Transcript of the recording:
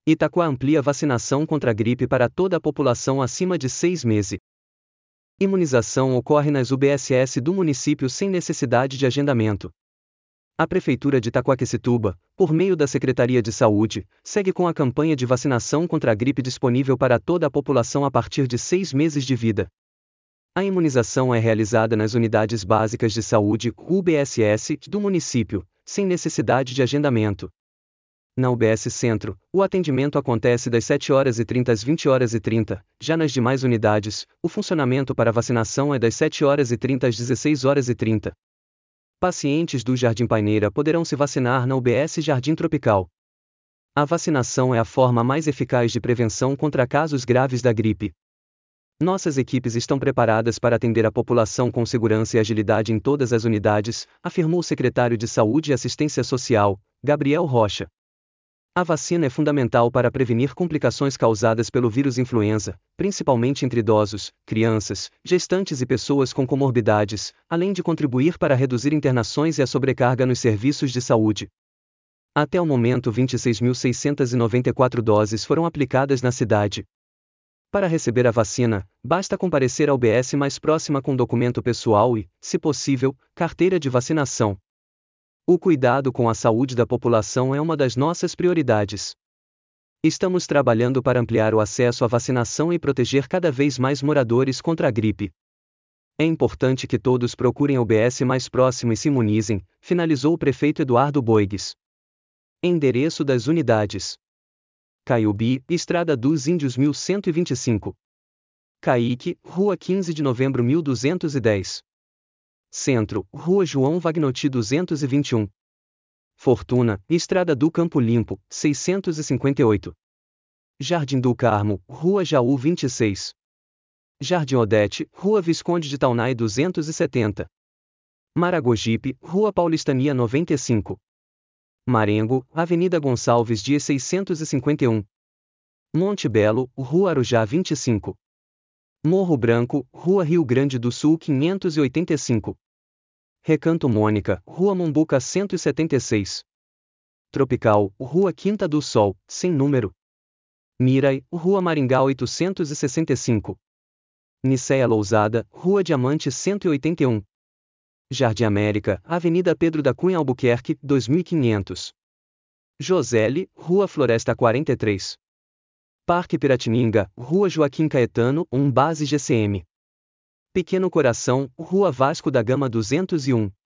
Itaquá amplia vacinação contra a gripe para toda a população acima de 6 meses. Imunização ocorre nas UBSS do município sem necessidade de agendamento. A Prefeitura de Itaquaquecetuba, por meio da Secretaria de Saúde, segue com a campanha de vacinação contra a gripe disponível para toda a população a partir de 6 meses de vida. A imunização é realizada nas unidades básicas de saúde, UBSS, do município, sem necessidade de agendamento. Na UBS Centro, o atendimento acontece das 7h30 às 20h30, já nas demais unidades, o funcionamento para vacinação é das 7h30 às 16h30. Pacientes do Jardim Paineira poderão se vacinar na UBS Jardim Tropical. A vacinação é a forma mais eficaz de prevenção contra casos graves da gripe. Nossas equipes estão preparadas para atender a população com segurança e agilidade em todas as unidades, afirmou o secretário de Saúde e Assistência Social, Gabriel Rocha. A vacina é fundamental para prevenir complicações causadas pelo vírus influenza, principalmente entre idosos, crianças, gestantes e pessoas com comorbidades, além de contribuir para reduzir internações e a sobrecarga nos serviços de saúde. Até o momento 26.694 doses foram aplicadas na cidade. Para receber a vacina, basta comparecer à UBS mais próxima com documento pessoal e, se possível, carteira de vacinação. O cuidado com a saúde da população é uma das nossas prioridades. Estamos trabalhando para ampliar o acesso à vacinação e proteger cada vez mais moradores contra a gripe. É importante que todos procurem a UBS mais próximo e se imunizem, finalizou o prefeito Eduardo Boigues. Endereço das unidades: Caiubi, Estrada dos Índios 1125. Caique, Rua 15 de Novembro 1210. Centro, Rua João Vagnotti 221. Fortuna, Estrada do Campo Limpo, 658. Jardim do Carmo, Rua Jaú 26. Jardim Odete, Rua Visconde de Taunay 270. Maragogipe, Rua Paulistania 95. Marengo, Avenida Gonçalves Dias 651. Monte Belo, Rua Arujá 25. Morro Branco, Rua Rio Grande do Sul 585. Recanto Mônica, Rua Mombuca 176. Tropical, Rua Quinta do Sol, sem número. Mirai, Rua Maringá 865. Nicéia Lousada, Rua Diamante 181. Jardim América, Avenida Pedro da Cunha Albuquerque, 2500. Josele, Rua Floresta 43. Parque Piratininga, Rua Joaquim Caetano, 1 Base GCM. Pequeno Coração, Rua Vasco da Gama 201.